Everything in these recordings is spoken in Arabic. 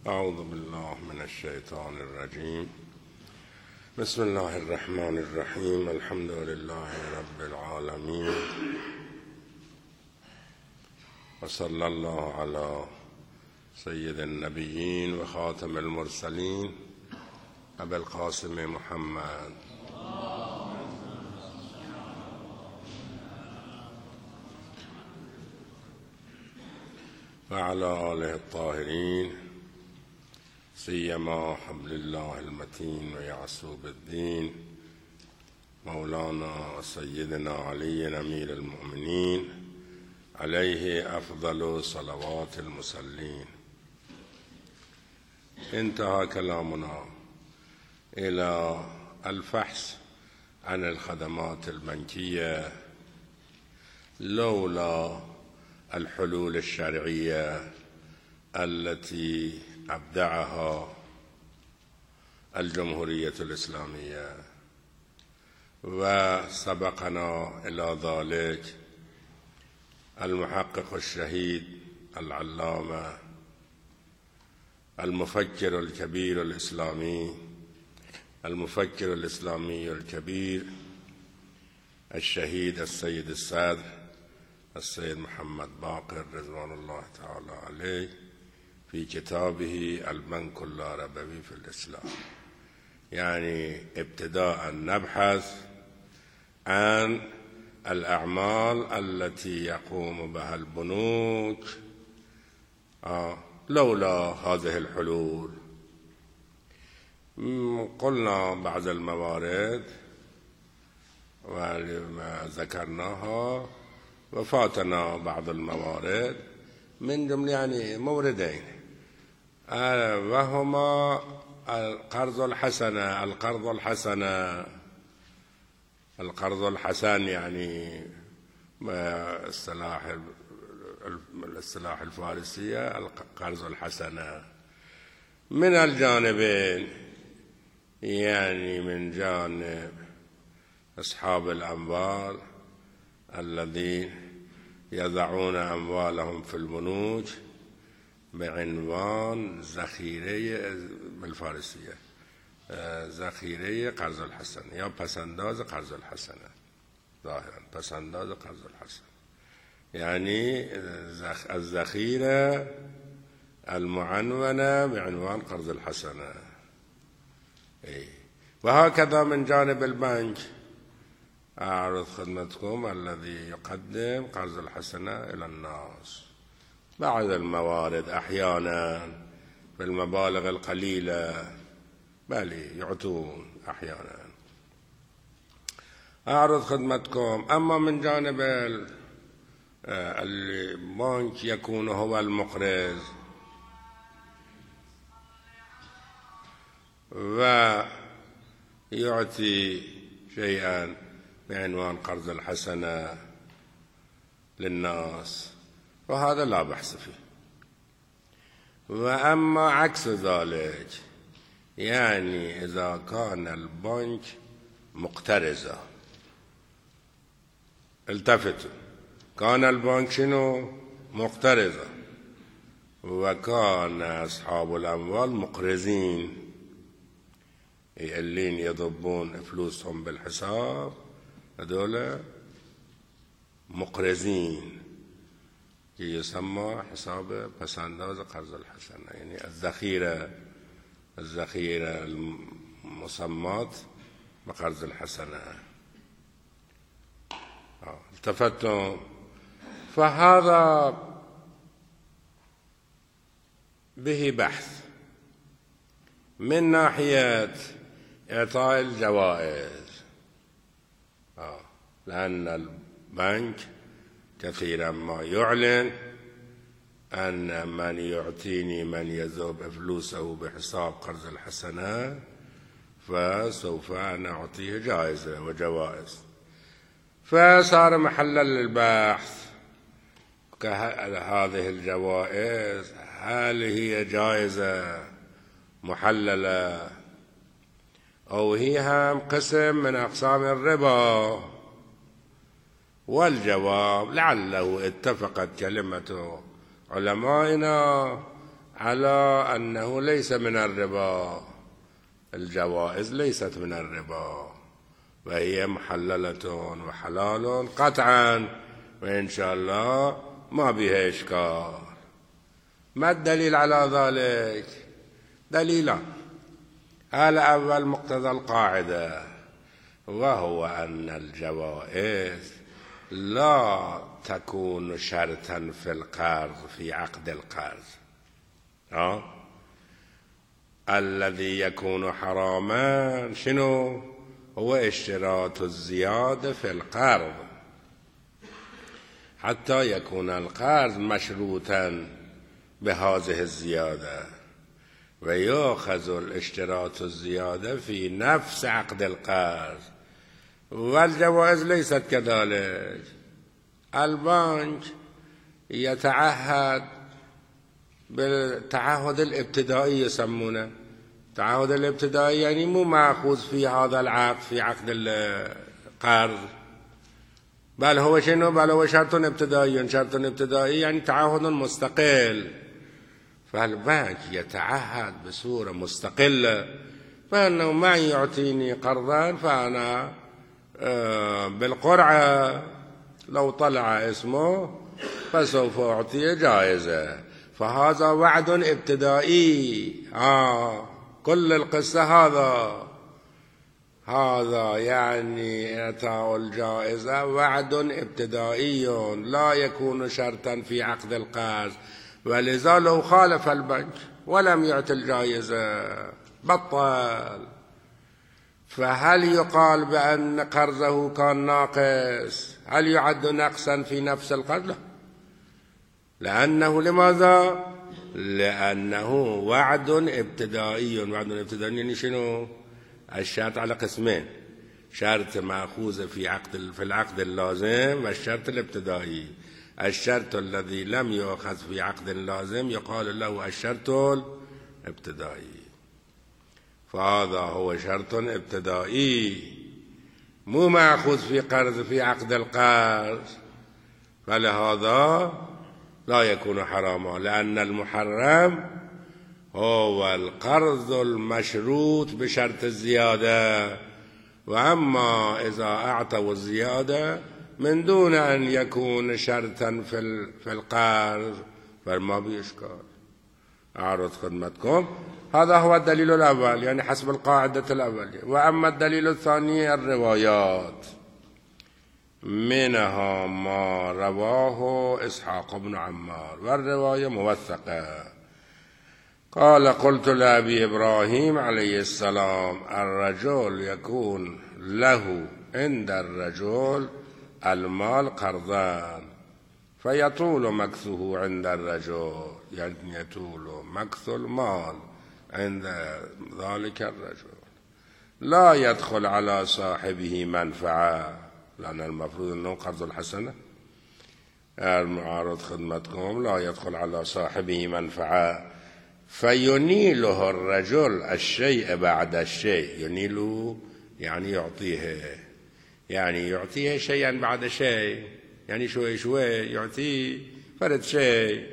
أعوذ بالله من الشيطان الرجيم. بسم الله الرحمن الرحيم. الحمد لله رب العالمين، وصلى الله على سيد النبيين وخاتم المرسلين أبي القاسم محمد وعلى آله الطاهرين، سيما حبل الله المتين ويعصوب الدين مولانا سيدنا علي أمير المؤمنين عليه أفضل صلوات المصلين. انتهى كلامنا إلى الفحص عن الخدمات البنكية لولا الحلول الشرعية التي أبدعها الجمهورية الإسلامية، وسبقنا إلى ذلك المحقق الشهيد العلامة المفكر الكبير الإسلامي، المفكر الإسلامي الكبير الشهيد السيد الصدر السيد محمد باقر رضوان الله تعالى عليه في كتابه البنك اللاربوي في الإسلام. يعني ابتداء نبحث عن الأعمال التي يقوم بها البنوك لولا هذه الحلول. قلنا بعض الموارد وما ذكرناها، وفاتنا بعض الموارد، من جملة يعني موردين، وهما القرض الحسن يعني الاصطلاح الفارسية القرض الحسن من الجانبين، يعني من جانب أصحاب الأموال الذين يضعون أموالهم في البنوك بعنوان ذخيره بالفارسية ذخيره قرض الحسن یا پسنداز قرض الحسن، ظاهرا پسنداز قرض الحسن يعني الذخيرة المعنونة بعنوان قرض الحسن. وهكذا من جانب البنك أعرض خدمتكم الذي يقدم قرض الحسنة إلى الناس. بعض الموارد أحيانا بالمبالغ القليلة بلي يعطون أحيانا. أعرض خدمتكم. أما من جانب البنك يكون هو المقرض ويعطي شيئا بعنوان قرض الحسنة للناس، وهذا لا بحث فيه. وأما عكس ذلك، يعني إذا كان البنك مقترضا، التفتوا، كان البنك شنو؟ مقترضا، وكان أصحاب الأموال مقرضين، اللين يضبون فلوسهم بالحساب، هذول مقرضين، يسمى حساب پسنداز قرض الحسنة، يعني الذخيرة المسماة بقرض الحسنة. التفتم. فهذا به بحث من ناحية إعطاء الجوائز، لأن البنك كثيرا ما يعلن أن من يعطيني من يذوب فلوسه بحساب قرض الحسنة فسوف أنا أعطيه جائزة وجوائز. فصار محلا للبحث هذه الجوائز هل هي جائزة محللة أو هي هم قسم من أقسام الربا؟ والجواب لعله اتفقت كلمة علمائنا على أنه ليس من الربا، الجوائز ليست من الربا وهي محللة وحلال قطعا، وإن شاء الله ما بها إشكال. ما الدليل على ذلك؟ دليلا. الأول مقتضى القاعدة، وهو أن الجوائز لا تكون شرطا في القرض، في عقد القرض. الذي يكون حراما شنو؟ هو اشتراط الزيادة في القرض، حتى يكون القرض مشروطا بهذه الزيادة، ويأخذ الاشتراط الزيادة في نفس عقد القرض. والجوائز ليست كذلك. البنك يتعهد بالتعهد الابتدائي، يسمونه التعهد الابتدائي، يعني مو مأخوذ في هذا العقد، في عقد القرض، بل هو شنو؟ بل هو شرط ابتدائي. شرط ابتدائي يعني تعهد مستقل. فالبنك يتعهد بصورة مستقلة، فأنه ما يعطيني قرضا فأنا بالقرعة لو طلع اسمه فسوف أعطيه جائزة. فهذا وعد ابتدائي. كل القصة هذا يعني إعطاء الجائزة وعد ابتدائي لا يكون شرطا في عقد القرض. ولذا لو خالف البنك ولم يعطي الجائزة بطل. فهل يقال بأن قرضه كان ناقص؟ هل يعد نقصا في نفس القرض؟ لا. لأنه لماذا؟ لأنه وعد ابتدائي. وعد ابتدائي يعني شنو؟ الشرط على قسمين: شرط مأخوذ في العقد اللازم، والشرط الابتدائي. الشرط الذي لم يؤخذ في عقد لازم يقال له الشرط الابتدائي. فهذا هو شرط ابتدائي مو مأخوذ في قرض في عقد القرض، فلهذا لا يكون حراما، لأن المحرم هو القرض المشروط بشرط الزيادة. وأما إذا أعطوا الزيادة من دون أن يكون شرطا في القرض فما بإشكال. أعرض خدمتكم. هذا هو الدليل الأول، يعني حسب القاعدة الأولية. وأما الدليل الثاني الروايات، منها ما رواه إسحاق بن عمار، والرواية موثقة. قال: قلت لأبي إبراهيم عليه السلام: الرجل يكون له عند الرجل المال قرضان، فيطول مكثه عند الرجل، يعني يطول مكث المال عند ذلك الرجل، لا يدخل على صاحبه منفعة، لأن المفروض أنه قرض الحسنة. المعارض خدمتكم: لا يدخل على صاحبه منفعة، فينيله الرجل الشيء بعد الشيء. ينيله يعني يعطيه شيئا بعد شيء، يعني شوي شوي يعطيه فرد شيء.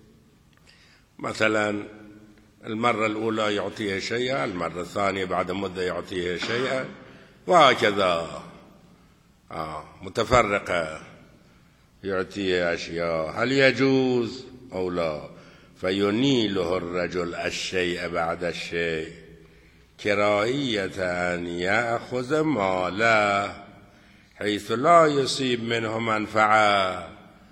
مثلا المرة الأولى يعطيه شيئا، المرة الثانية بعد مدة يعطيه شيئا، وهكذا متفرقة يعطيه أشياء. هل يجوز أو لا؟ فينيله الرجل الشيء بعد الشيء كراهية أن يأخذ ماله حيث لا يصيب منه منفعة.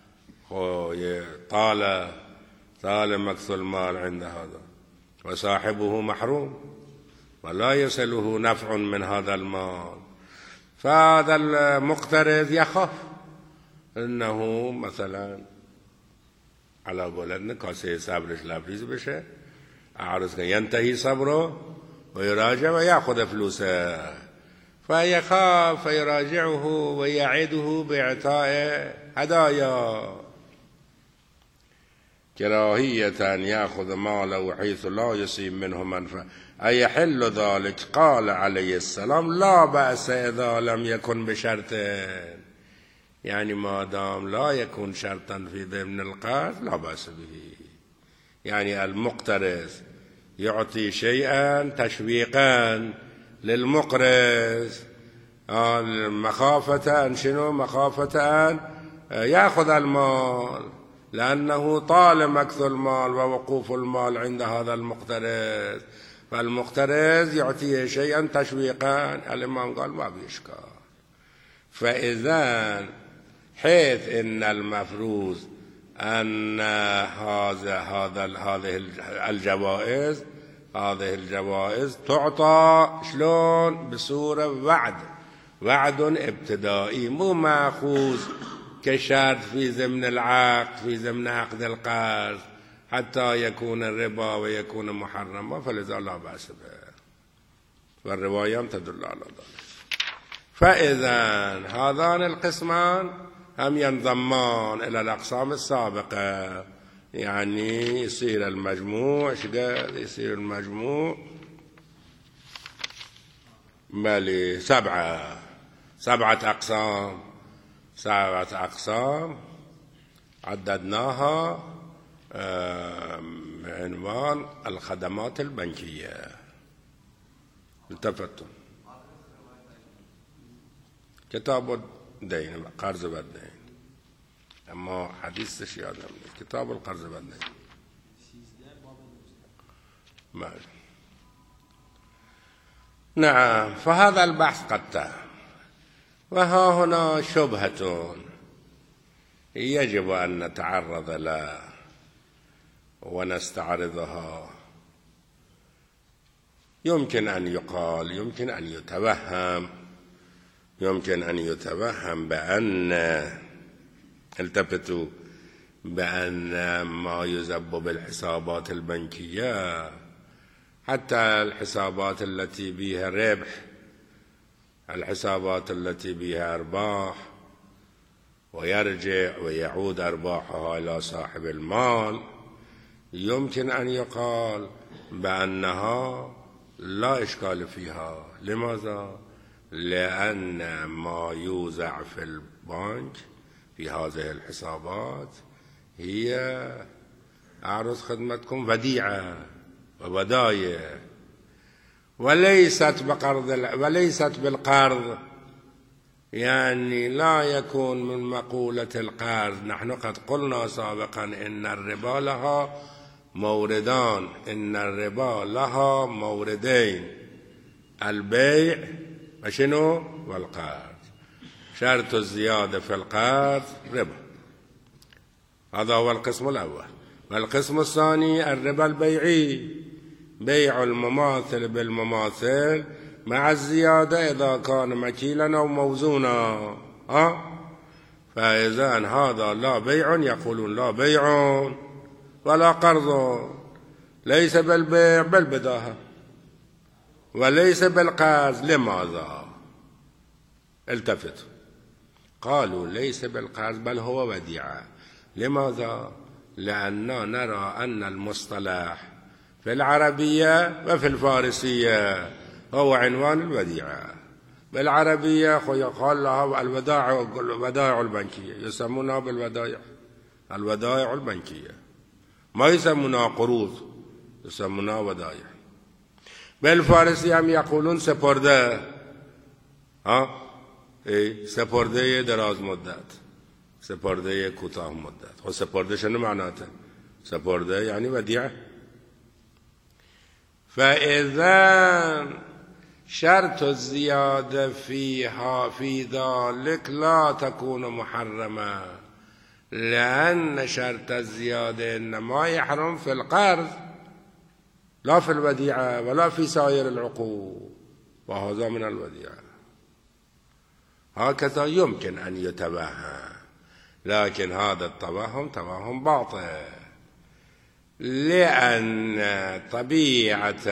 طال مكث المال عند هذا، وصاحبه محروم ولا يصله نفع من هذا المال. فهذا المقترض يخاف انه مثلا على قولتنا کاسه صبرش لبریز بشه، عارض ينتهي صبره ويراجع ويأخذ فلوسه، فيخاف فيراجعه ويعده بإعطاء هدايا كراهية أن يأخذ ماله حيث لا يصيب منه منفعة. أيحل ذلك؟ قال عليه السلام: لا بأس إذا لم يكن بشرط، يعني ما دام لا يكون شرطا في ضمن القرض لا بأس به. يعني المقترض يعطي شيئا تشويقا للمقرض، مخافة أن شنو؟ مخافة أن يأخذ المال، لأنه طال مكث المال ووقوف المال عند هذا المقترض، فالمقترض يعطيه شيئا تشويقا. الإمام قال ما بإشكال. فإذا حيث إن المفروض أن هذه الجوائز تعطى شلون؟ بصورة وعد ابتدائي، مو مأخوذ كشرط في ضمن العقد، في ضمن عقد القرض حتى يكون الربا ويكون محرما، فلذا لا بأس به، والروايات تدل على ذلك. فإذا هذان القسمان هم ينضمان إلى الأقسام السابقة، يعني يصير المجموع شقد؟ يصير المجموع مالي سبعة أقسام عددناها بعنوان الخدمات البنكية. التفتوا كتاب الدين، قرض والدين، اما حديث الشيادة كتاب القرض والدين. نعم، فهذا البحث قد تم، وها هنا شبهة يجب أن نتعرض لها ونستعرضها. يمكن أن يقال، يمكن أن يتوهم بأن، التفتوا، بأن ما يزب بالحسابات البنكية، حتى الحسابات التي بها ربح، الحسابات التي بها أرباح، ويرجع ويعود أرباحها إلى صاحب المال، يمكن أن يقال بأنها لا إشكال فيها. لماذا؟ لأن ما يوزع في البنك في هذه الحسابات هي، أعرض خدمتكم، وديعة وودايع، وليست بالقرض، يعني لا يكون من مقولة القرض. نحن قد قلنا سابقا إن الربا لها موردان، إن الربا لها موردين، البيع وشنو؟ والقرض. شرط الزيادة في القرض ربا، هذا هو القسم الأول. والقسم الثاني الربا البيعي، بيع المماثل بالمماثل مع الزيادة إذا كان مكيلا أو موزونا. فإذا هذا لا بيع، يقولون لا بيع ولا قرض، ليس بالبيع بالبداهة، وليس بالقرض. لماذا؟ التفتوا، قالوا ليس بالقرض بل هو وديعة. لماذا؟ لأننا نرى أن المصطلح في العربية وفي الفارسية هو عنوان الوديعة. بالعربية يقال لها الودائع البنكية، يسمونها بالودائع، الودائع البنكية، ما يسمونها قروض، يسمونها ودائع. بالفارسية هم يقولون سپرده، سپرده دراز مدت، سپرده کوتاه مدت. خب سپرده شنو معناته؟ سپرده يعني وديعة. فإذا شرط الزيادة فيها في ذلك لا تكون محرمة، لأن شرط الزيادة إنما يحرم في القرض، لا في الوديعة ولا في سائر العقود، وهذا من الوديعة. هكذا يمكن أن يتوهم، لكن هذا التوهم توهم باطل، لأن طبيعة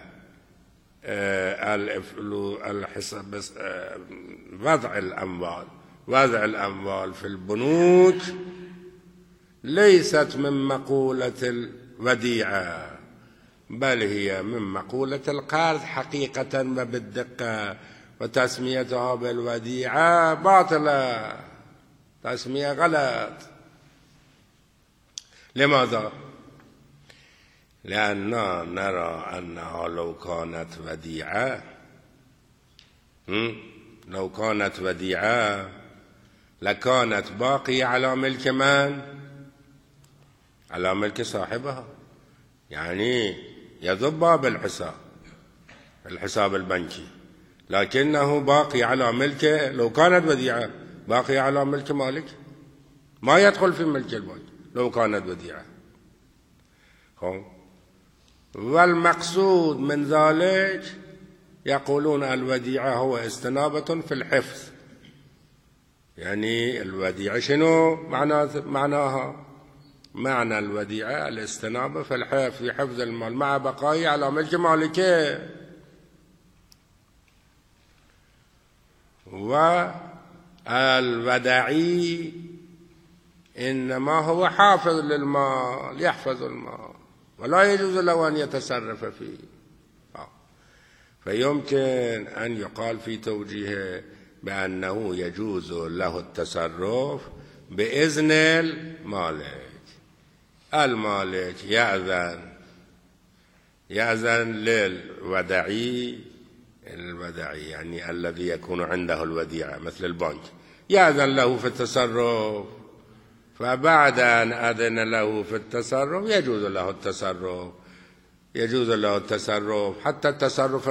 وضع الأموال في البنوك ليست من مقولة الوديعة، بل هي من مقولة القرض حقيقة وبالدقة، وتسميتها بالوديعة باطلة، تسمية غلط. لماذا؟ لأننا نرى أنها لو كانت وديعة لكانت باقية على ملك من؟ على ملك صاحبها، يعني يذبها بالحساب البنكي، لكنه باقي على ملكه. لو كانت وديعة باقي على ملك مالك، ما يدخل في ملك البنك لو كانت وديعة. والمقصود من ذلك يقولون الوديعة هو استنابة في الحفظ. يعني الوديعة شنو معناها؟ معنى الوديعة الاستنابة في الحفظ، في حفظ المال مع بقائه على ملك مالكه. والودعي إنما هو حافظ للمال، يحفظ المال ولا يجوز له أن يتصرف فيه. فيمكن أن يقال في توجيهه بأنه يجوز له التصرف بإذن المالك يأذن للودعي، يعني الذي يكون عنده الوديعة مثل البنك، يأذن له في التصرف، فبعد أن أذن له في التصرف يجوز له التصرف حتى التصرف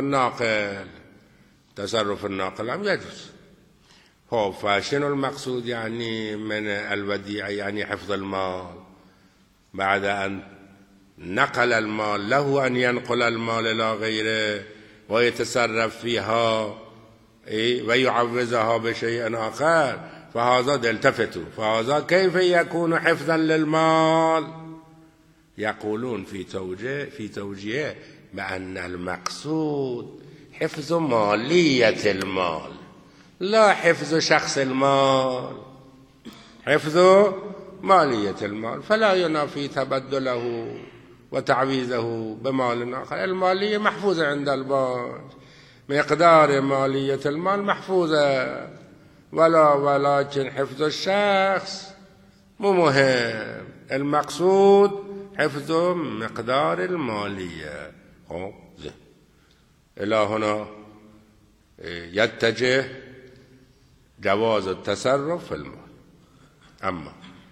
الناقل هم يجوز. فشنو المقصود يعني من الوديعة؟ يعني حفظ المال. بعد أن نقل المال له أن ينقل المال إلى غيره ويتصرف فيها ويعوزها بشيء آخر، فهذا التفتوا، فهذا كيف يكون حفظا للمال؟ يقولون في توجيه بأن المقصود حفظ مالية المال لا حفظ شخص المال، حفظ مالية المال، فلا ينافي تبدله وتعويزه بمال آخر. المالية محفوظة عند البنك، مقدار مالية المال محفوظة، ولكن حفظ الشخص مو مهم، المقصود حفظ مقدار المالية. إلى هنا يتجه جواز التصرف في المال. أما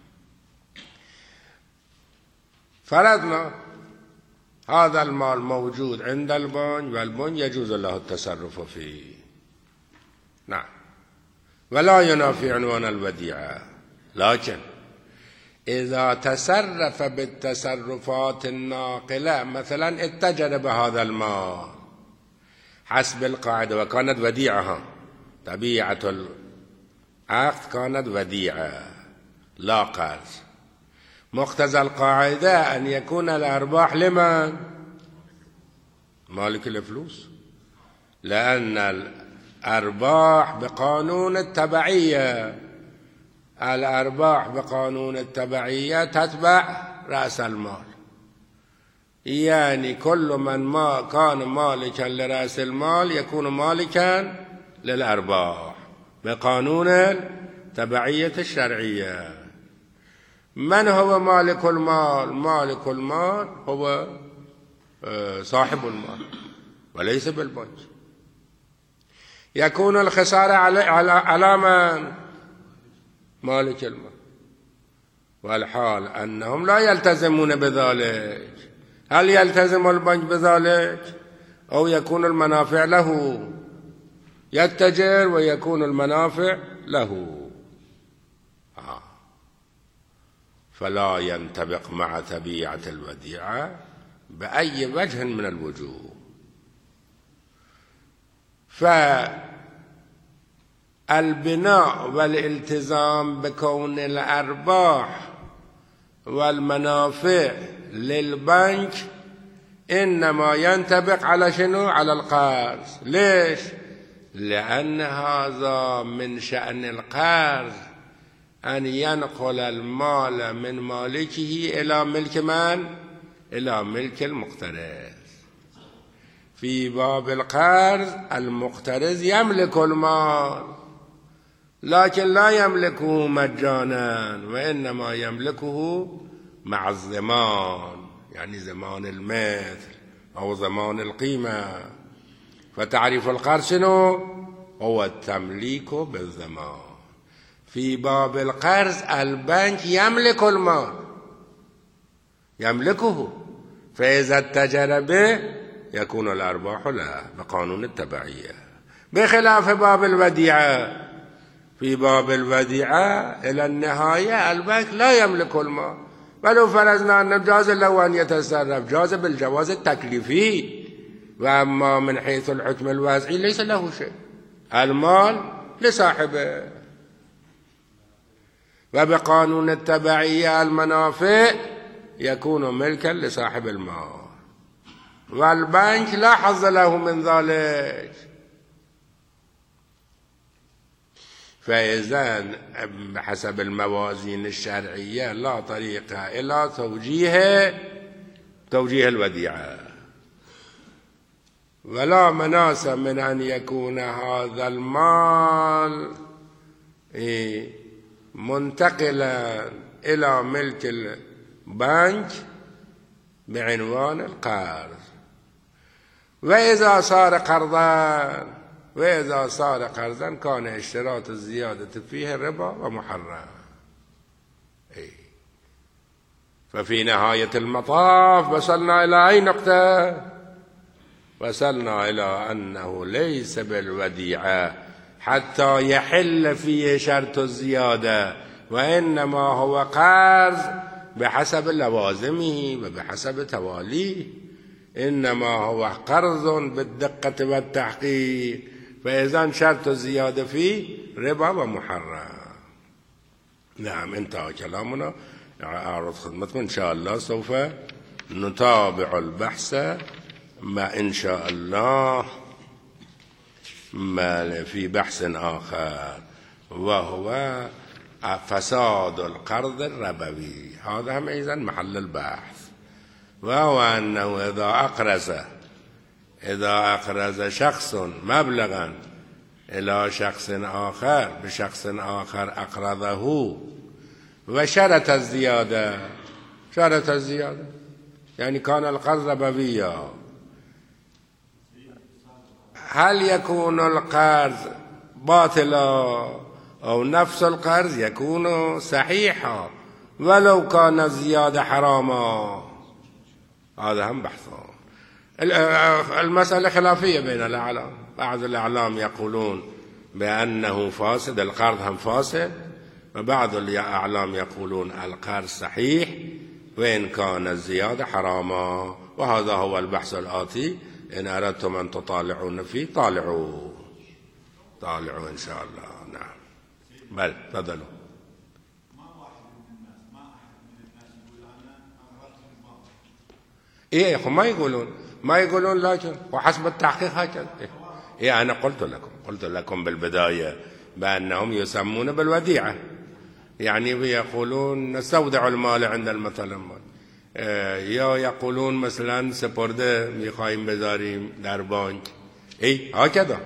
فرضنا هذا المال موجود عند البنك والبنك يجوز له التصرف فيه، نعم، ولا ينافي عنوان الوديعة، لكن إذا تصرف بالتصرفات الناقلة، مثلا اتجر بهذا المال حسب القاعدة وكانت وديعة، طبيعة العقد كانت وديعة لا قرض، مقتضى القاعدة أن يكون الأرباح لمن؟ مالك الفلوس، لأن الأرباح بقانون التبعية، الأرباح بقانون التبعية تتبع رأس المال، يعني كل من ما كان مالكا لرأس المال يكون مالكا للأرباح بقانون التبعية الشرعية. من هو مالك المال؟ مالك المال هو صاحب المال وليس بالبنك. يكون الخسارة على من؟ مالك المال، والحال أنهم لا يلتزمون بذلك. هل يلتزم البنك بذلك أو يكون المنافع له؟ يتجر ويكون المنافع له، فلا ينطبق مع طبيعة الوديعة بأي وجه من الوجوه. فالبناء والالتزام بكون الأرباح والمنافع للبنك إنما ينطبق على شنو؟ على القرض. ليش؟ لأن هذا من شأن القرض أن ينقل المال من مالكه إلى ملك من؟ إلى ملك المقترض. في باب القرض المقترض يملك المال، لكن لا يملكه مجانا، وإنما يملكه مع الضمان، يعني زمان المثل أو زمان القيمة. فتعريف القرض شنو؟ هو التمليك بالزمان. في باب القرض البنك يملك المال، يملكه، فإذا اتجر به يكون الأرباح له بقانون التبعية، بخلاف باب الوديعة. في باب الوديعة إلى النهاية البنك لا يملك المال، ولو فرضنا أن جاز له أن يتصرف، جاز بالجواز التكليفي، وأما من حيث الحكم الوضعي ليس له شيء، المال لصاحبه. وبقانون التبعية المنافع يكون ملكا لصاحب المال، والبنك لا حظ له من ذلك. فإذا بحسب الموازين الشرعية لا طريق إلى توجيه الوديعة، ولا مناس من أن يكون هذا المال منتقلا إلى ملك البنك بعنوان القرض. وإذا صار قرضا كان اشتراط الزيادة فيه الربا ومحرم. ففي نهاية المطاف وصلنا إلى أي نقطة؟ وصلنا إلى أنه ليس بالوديعة حتى يحل فيه شرط الزيادة، وإنما هو قرض بحسب لوازمه وبحسب تواليه، إنما هو قرض بالدقة والتحقيق. فإذا شرط الزيادة فيه ربا ومحرم. نعم، انتهى كلامنا. أعرض خدمتكم إن شاء الله سوف نتابع البحث إن شاء الله في بحث آخر، وهو فساد القرض الربوي. هذا هم أيضا محل البحث، وهو أنه إذا أقرض شخص مبلغا إلى شخص آخر بشخص آخر أقرضه وشرط الزيادة، يعني كان القرض ربويا، هل يكون القرض باطلا أو نفس القرض يكون صحيحا ولو كان الزيادة حراما؟ هذا هم بحثان. المسألة خلافية بين الأعلام، بعض الأعلام يقولون بأنه فاسد، القرض هم فاسد، وبعض الأعلام يقولون القرض صحيح وإن كان الزيادة حراما. وهذا هو البحث الآتي، إن أردتم أن تطالعون فيه طالعوا إن شاء الله. نعم، بل تفضلوا. إيه ما يقولون لكن وحسب التحقيق هكذا. إيه أنا قلت لكم بالبداية بأنهم يسمون بالوديعة، يعني يقولون نستودع المال عند المثل، یا يقولون مثلا سپرده میخوایم بذاریم در بانک. هكذا.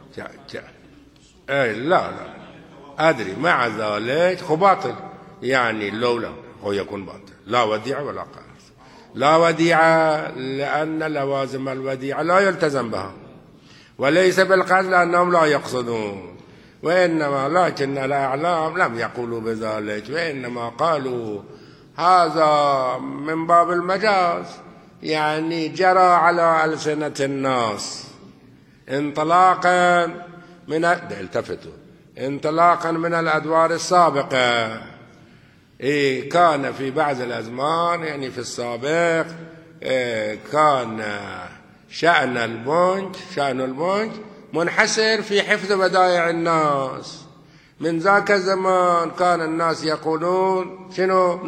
لا أدري، مع ذلك باطل، يعني لولا هو يكون باطل. لا وديعة ولا قرض. لا وديعة لأن لوازم الوديعة لا يلتزم بها، وليس بالقرض لأنهم لا يقصدون، وإنما لكن الأعلام لم يقولوا بذلك، وإنما قالوا هذا من باب المجاز، يعني جرى على ألسنة الناس انطلاقا من الأدوار السابقة. كان في بعض الأزمان، يعني في السابق، كان شأن البنك منحصر في حفظ ودائع الناس. من ذاك الزمان كان الناس يقولون شنو؟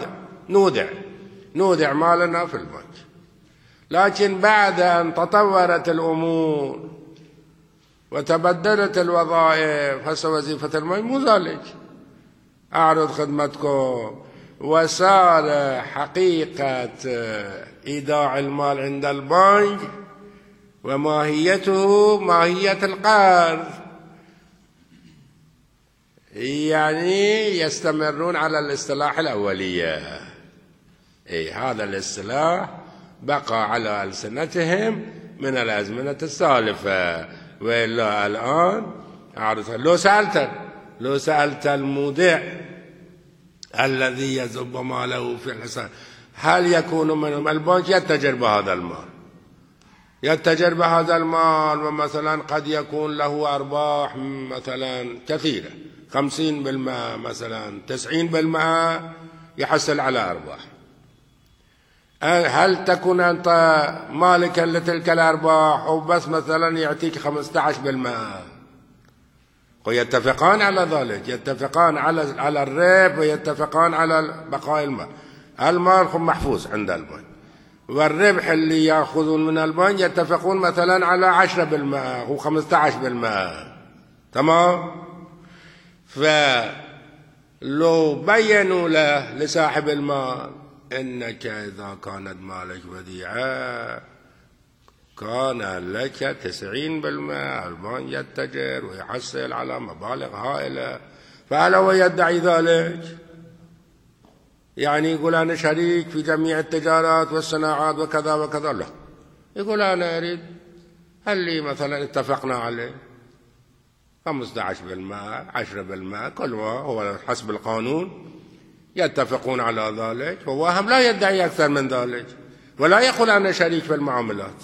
نودع مالنا في البنك. لكن بعد أن تطورت الأمور وتبدلت الوظائف، هسه وظيفة البنك مو ذلك، أعرض خدمتكم، وصار حقيقة إيداع المال عند البنك وماهيته ماهية القرض، يعني يستمرون على الاصطلاح الأولية، هذا الاصطلاح بقى على ألسنتهم من الأزمنة السالفة، وإلا الآن لو سألت المودع الذي يذب ماله في الحصان هل يكون منهم؟ البنك يتجر بهذا المال، ومثلا قد يكون له أرباح مثلا كثيرة 50% مثلا 90% يحصل على أرباح. هل تكون أنت مالكا لتلك الأرباح أو بس مثلا يعطيك 15%؟ ويتفقان على ذلك، يتفقان على الربح، ويتفقان على بقاء المال محفوظ عند البنك، والربح اللي يأخذون من البنك يتفقون مثلا على 10% و 15%. تمام؟ فلو بينوا لصاحب المال إنك إذا كانت مالك وديعة كان لك 90%، البنك يتجر ويحصل على مبالغ هائلة، فهل هو يدعي ذلك؟ يعني يقول أنا شريك في جميع التجارات والصناعات وكذا وكذا؟ لا، يقول أنا أريد اللي مثلا اتفقنا عليه 15%، 10%، كل ما هو حسب القانون يتفقون على ذلك. هو هم لا يدعي أكثر من ذلك، ولا يقول أنا شريك في المعاملات.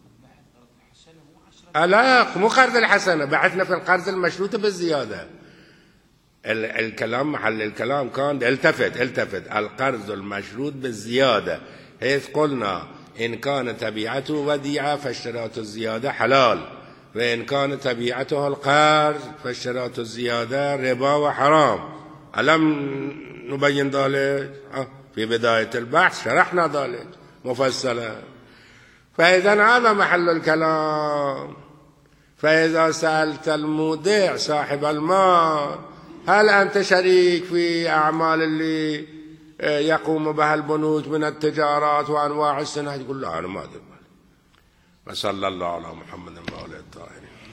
لا، مو قرض الحسنة، بعثنا في القرض المشروط بالزيادة. الكلام محل الكلام كان التفت القرض المشروط بالزيادة، حيث قلنا إن كان تبيعته وديعة فاشتراط الزيادة حلال، وإن كان تبيعته القرض فاشتراط الزيادة ربا وحرام. ألم نبين ذلك؟ في بداية البحث شرحنا ذلك مفصلا. فإذا هذا محل الكلام. فإذا سألت المودع صاحب المال هل أنت شريك في أعمال اللي يقوم بها البنوك من التجارات وأنواع الصناعة، يقول لا أنا ما أدري. وصلى الله على محمد وعلى آله الطاهرين.